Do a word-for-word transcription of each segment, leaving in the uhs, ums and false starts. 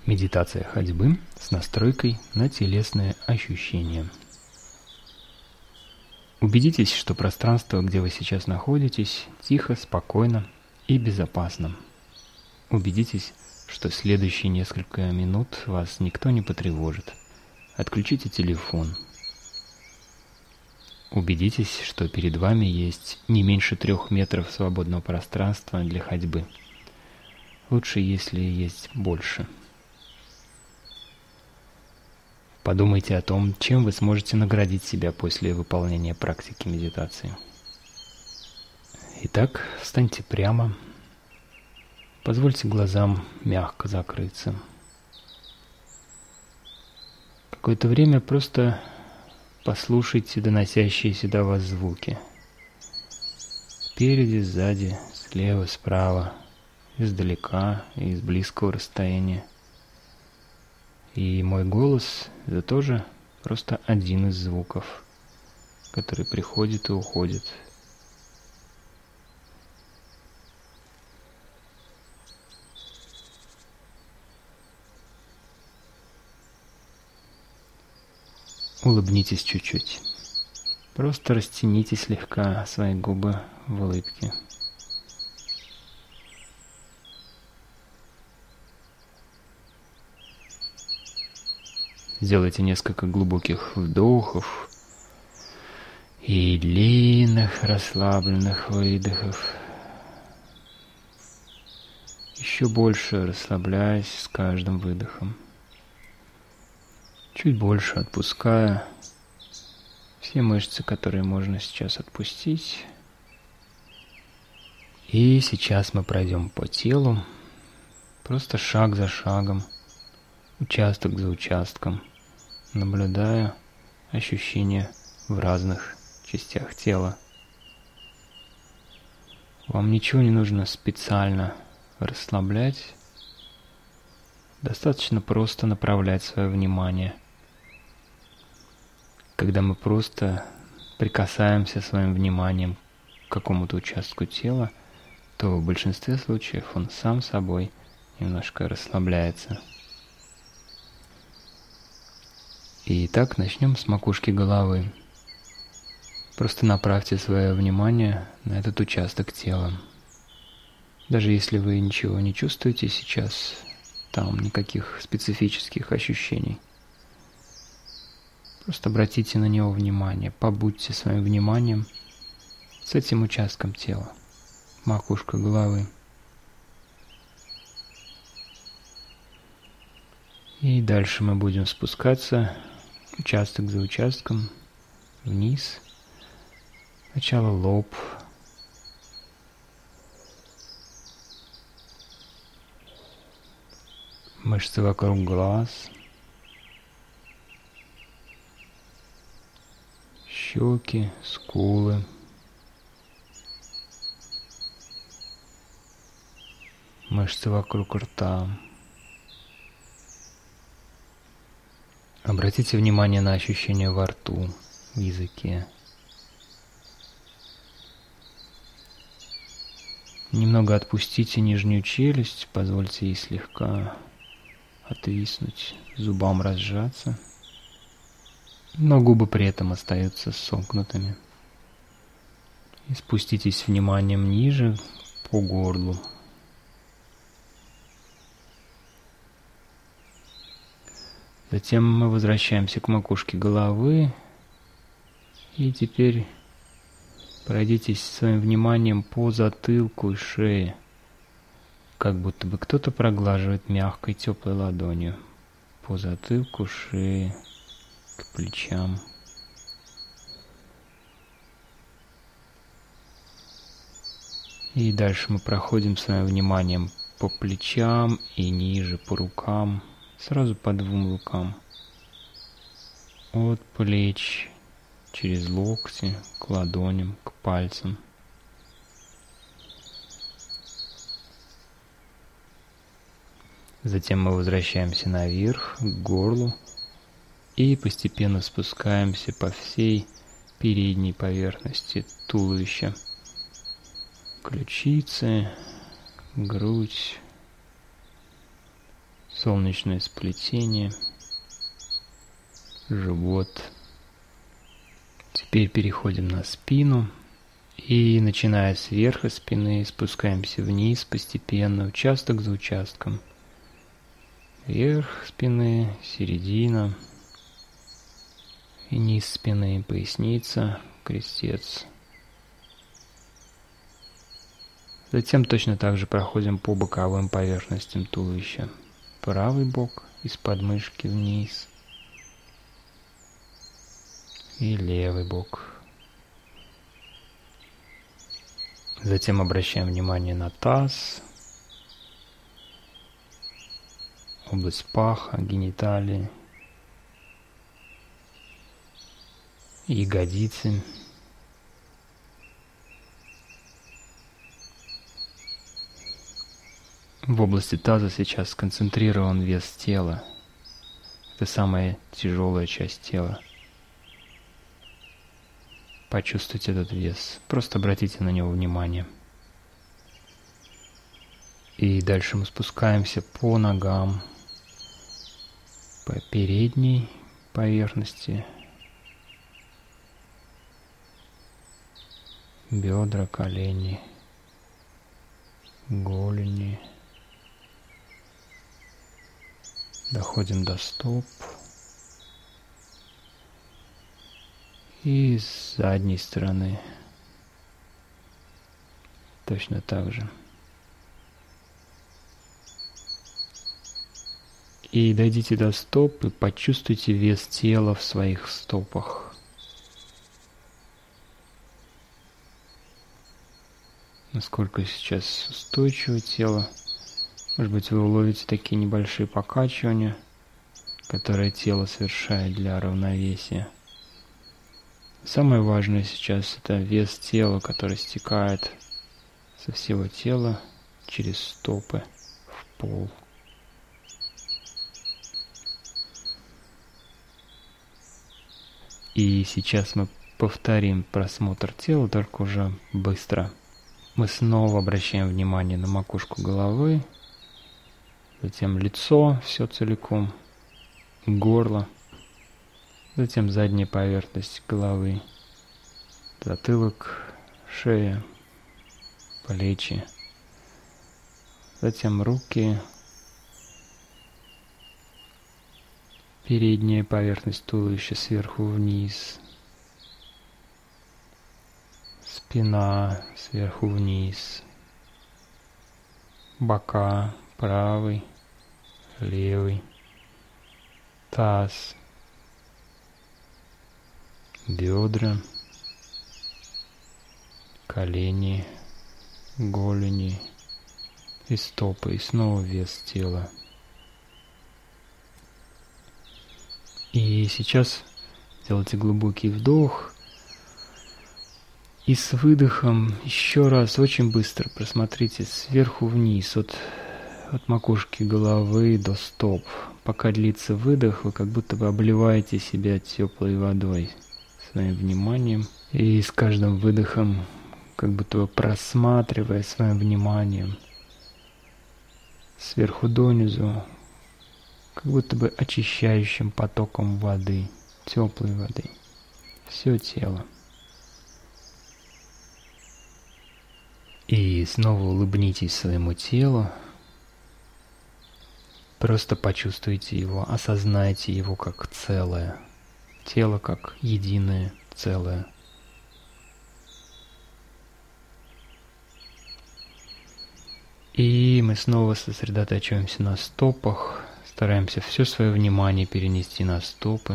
Медитация ходьбы с настройкой на телесные ощущения. Убедитесь, что пространство, где вы сейчас находитесь, тихо, спокойно и безопасно. Убедитесь, что следующие несколько минут вас никто не потревожит. Отключите телефон. Убедитесь, что перед вами есть не меньше трех метров свободного пространства для ходьбы. Лучше, если есть больше. Подумайте о том, чем вы сможете наградить себя после выполнения практики медитации. Итак, встаньте прямо. Позвольте глазам мягко закрыться. Какое-то время просто послушайте доносящиеся до вас звуки. Спереди, сзади, слева, справа, издалека и из близкого расстояния. И мой голос – это тоже просто один из звуков, который приходит и уходит. Улыбнитесь чуть-чуть. Просто растяните слегка свои губы в улыбке. Сделайте несколько глубоких вдохов и длинных расслабленных выдохов. Еще больше расслабляясь с каждым выдохом. Чуть больше отпуская все мышцы, которые можно сейчас отпустить. И сейчас мы пройдем по телу, просто шаг за шагом, участок за участком, наблюдая ощущения в разных частях тела. Вам ничего не нужно специально расслаблять, достаточно просто направлять свое внимание. Когда мы просто прикасаемся своим вниманием к какому-то участку тела, то в большинстве случаев он сам собой немножко расслабляется. Итак, начнем с макушки головы. Просто направьте свое внимание на этот участок тела. Даже если вы ничего не чувствуете сейчас, там никаких специфических ощущений. Просто обратите на него внимание, побудьте своим вниманием с этим участком тела, макушка головы. И дальше мы будем спускаться участок за участком вниз. Сначала лоб, мышцы вокруг глаз, щеки, скулы, мышцы вокруг рта. Обратите внимание на ощущения во рту, в языке. Немного отпустите нижнюю челюсть, позвольте ей слегка отвиснуть, зубам разжаться, но губы при этом остаются сомкнутыми. И спуститесь вниманием ниже по горлу. Затем мы возвращаемся к макушке головы, и теперь пройдитесь своим вниманием по затылку и шее, как будто бы кто-то проглаживает мягкой теплой ладонью по затылку, шее, к плечам. И дальше мы проходим своим вниманием по плечам и ниже по рукам, сразу по двум рукам, от плеч через локти к ладоням, к пальцам. Затем мы возвращаемся наверх, к горлу, и постепенно спускаемся по всей передней поверхности туловища. Ключицы, грудь, солнечное сплетение, живот. Теперь переходим на спину и, начиная с верха спины, спускаемся вниз постепенно, участок за участком. Верх спины, середина и низ спины, поясница, крестец. Затем точно так же проходим по боковым поверхностям туловища. Правый бок из подмышки вниз и левый бок. Затем обращаем внимание на таз, область паха, гениталии, ягодицы. В области таза сейчас сконцентрирован вес тела. Это самая тяжелая часть тела. Почувствуйте этот вес. Просто обратите на него внимание. И дальше мы спускаемся по ногам, по передней поверхности, бедра, колени, голени. Доходим до стоп. И с задней стороны точно так же. И дойдите до стоп и почувствуйте вес тела в своих стопах. Насколько сейчас устойчиво тело. Может быть, вы уловите такие небольшие покачивания, которые тело совершает для равновесия. Самое важное сейчас — это вес тела, который стекает со всего тела через стопы в пол. И сейчас мы повторим просмотр тела, только уже быстро. Мы снова обращаем внимание на макушку головы, затем лицо, все целиком, горло, затем задняя поверхность головы, затылок, шея, плечи, затем руки, передняя поверхность туловища сверху вниз, спина сверху вниз, бока, правый, левый, таз, бедра, колени, голени и стопы, и снова вес тела. И сейчас делайте глубокий вдох и с выдохом еще раз очень быстро просмотрите сверху вниз от от макушки головы до стоп. Пока длится выдох, вы как будто бы обливаете себя теплой водой своим вниманием. И с каждым выдохом, как будто бы просматривая своим вниманием сверху донизу, как будто бы очищающим потоком воды, теплой воды, все тело. И снова улыбнитесь своему телу. Просто почувствуйте его, осознайте его как целое. Тело как единое целое. И мы снова сосредотачиваемся на стопах. Стараемся все свое внимание перенести на стопы.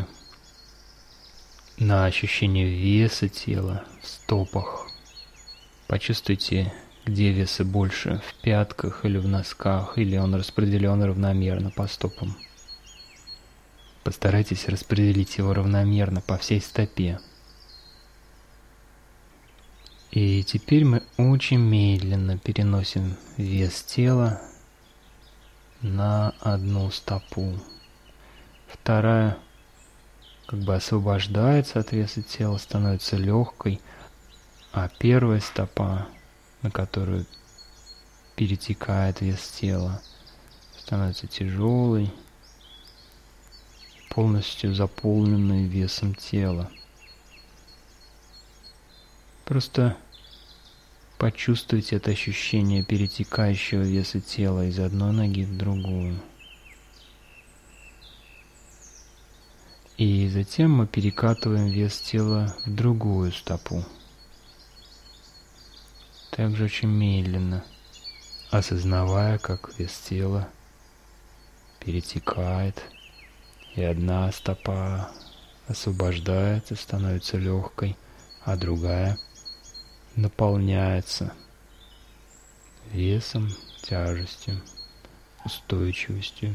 На ощущение веса тела в стопах. Почувствуйте, где веса больше, в пятках или в носках, или он распределен равномерно по стопам. Постарайтесь распределить его равномерно по всей стопе. И теперь мы очень медленно переносим вес тела на одну стопу. Вторая как бы освобождается от веса тела, становится легкой, а первая стопа, на которую перетекает вес тела, становится тяжелой, полностью заполненной весом тела. Просто почувствуйте это ощущение перетекающего веса тела из одной ноги в другую. И затем мы перекатываем вес тела в другую стопу. Также очень медленно, осознавая, как вес тела перетекает, и одна стопа освобождается, становится легкой, а другая наполняется весом, тяжестью, устойчивостью.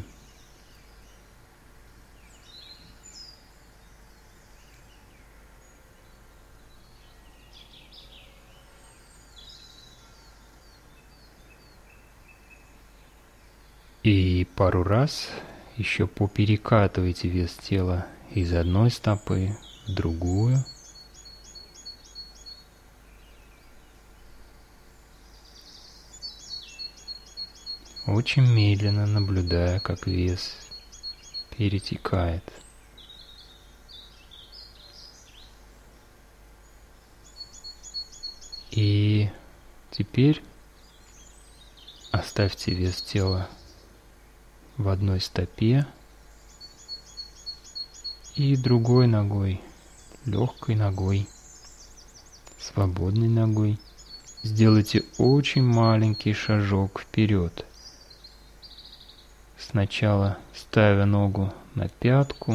И пару раз еще поперекатывайте вес тела из одной стопы в другую. Очень медленно наблюдая, как вес перетекает. И теперь оставьте вес тела в одной стопе и другой ногой, легкой ногой, свободной ногой. Сделайте очень маленький шажок вперед. Сначала ставя ногу на пятку,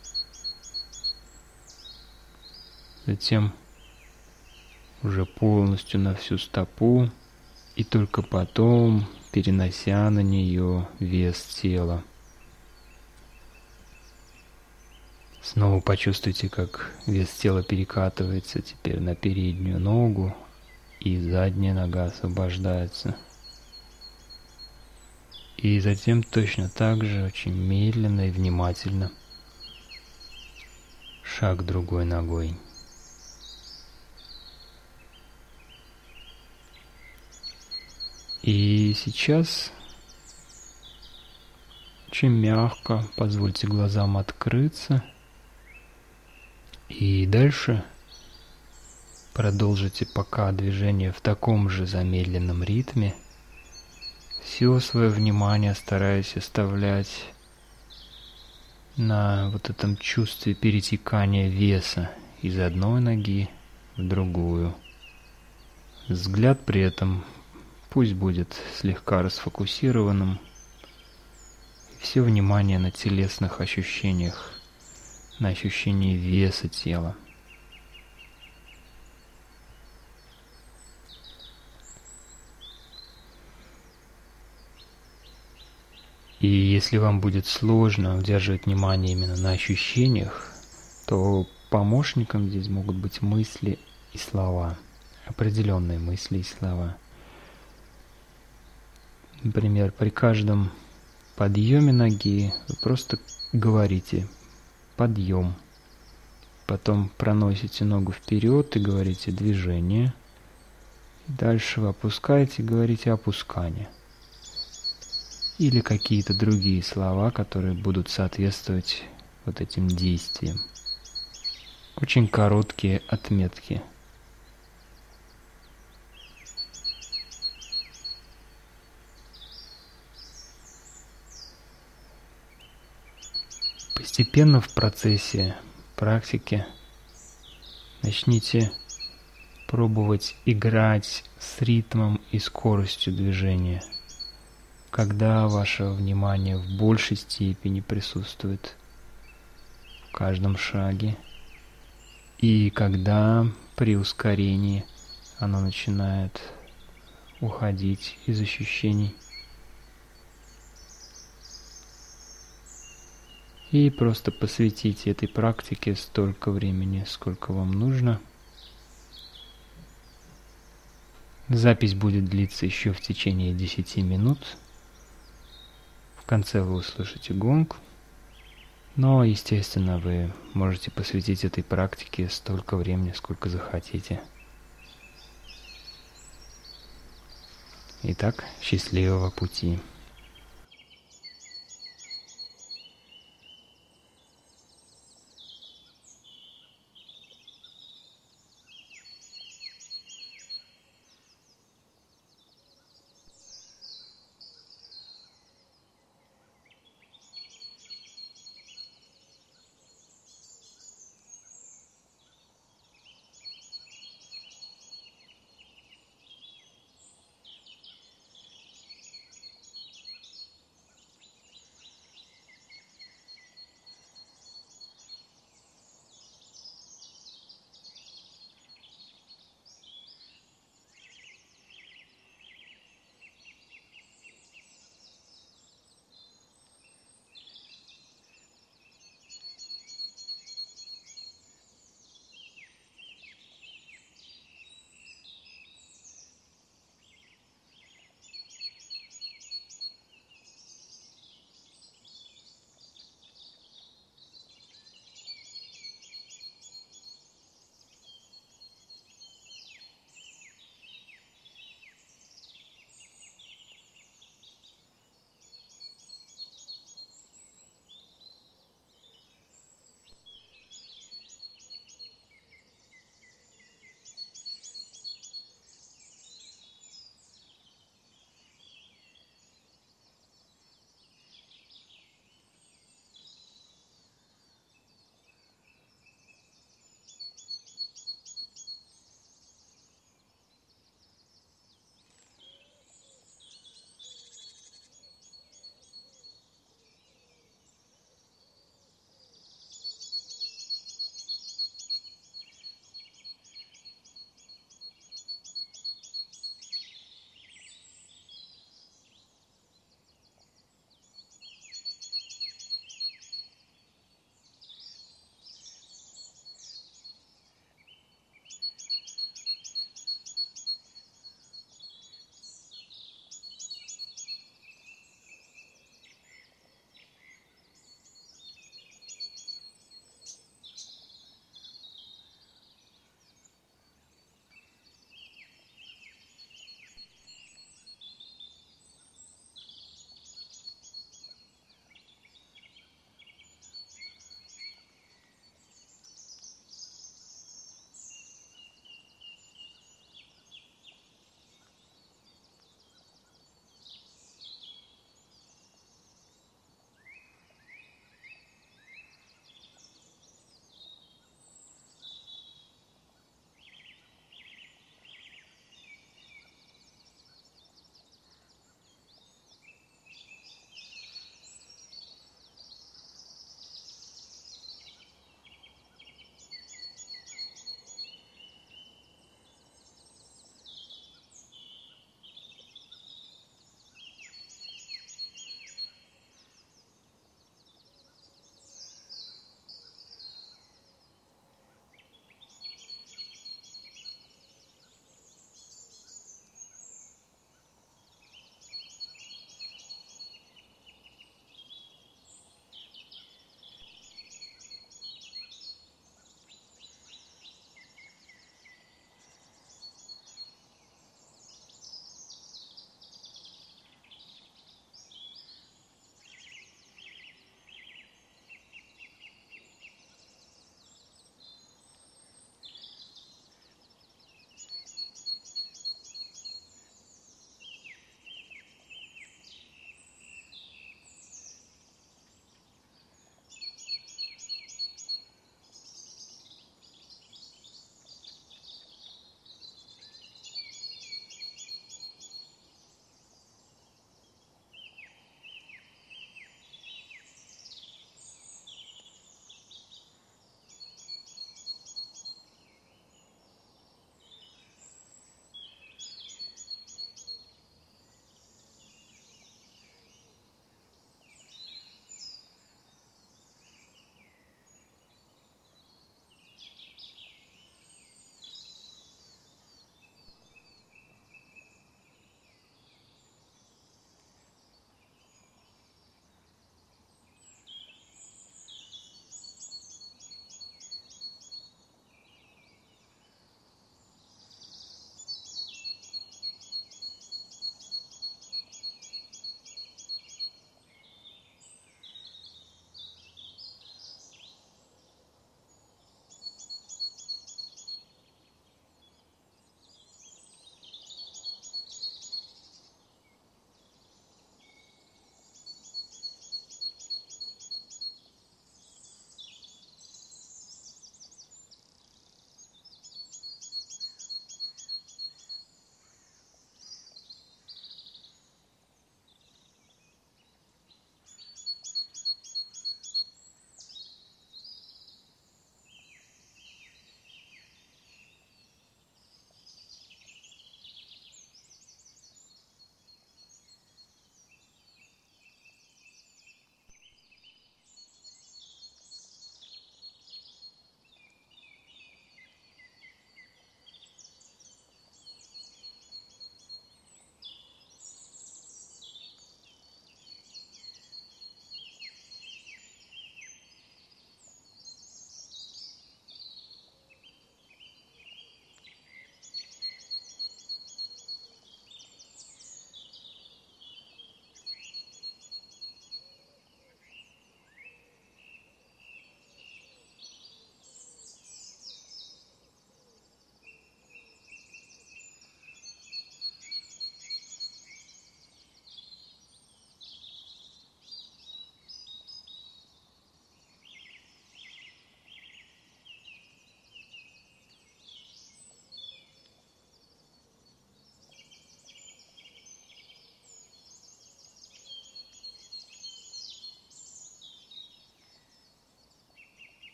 затем уже полностью на всю стопу, и только потом перенося на нее вес тела. Снова почувствуйте, как вес тела перекатывается теперь на переднюю ногу, и задняя нога освобождается. И затем точно так же, очень медленно и внимательно, шаг другой ногой. И сейчас очень мягко позвольте глазам открыться. И дальше продолжите пока движение в таком же замедленном ритме. Все свое внимание стараясь оставлять на вот этом чувстве перетекания веса из одной ноги в другую. Взгляд при этом пусть будет слегка расфокусированным. Все внимание на телесных ощущениях, на ощущении веса тела. И если вам будет сложно удерживать внимание именно на ощущениях, то помощником здесь могут быть мысли и слова, определенные мысли и слова. Например, при каждом подъеме ноги вы просто говорите «подъем», потом проносите ногу вперед и говорите «движение», дальше вы опускаете и говорите «опускание». Или какие-то другие слова, которые будут соответствовать вот этим действиям. Очень короткие отметки. Постепенно в процессе практики начните пробовать играть с ритмом и скоростью движения, когда ваше внимание в большей степени присутствует в каждом шаге, и когда при ускорении оно начинает уходить из ощущений. И просто посвятите этой практике столько времени, сколько вам нужно. Запись будет длиться еще в течение десяти минут. В конце вы услышите гонг. Но, естественно, вы можете посвятить этой практике столько времени, сколько захотите. Итак, счастливого пути!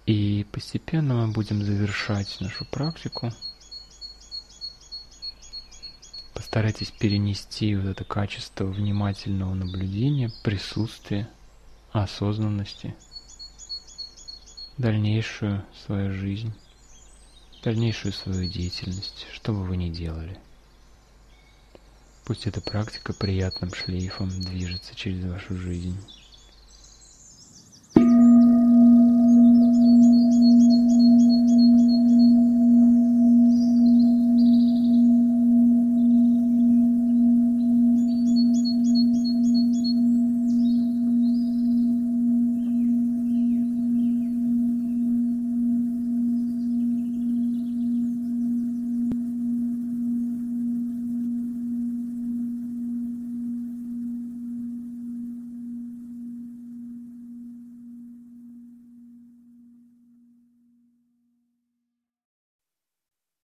И постепенно мы будем завершать нашу практику. Постарайтесь перенести вот это качество внимательного наблюдения, присутствия, осознанности в дальнейшую свою жизнь, в дальнейшую свою деятельность, что бы вы ни делали. Пусть эта практика приятным шлейфом движется через вашу жизнь.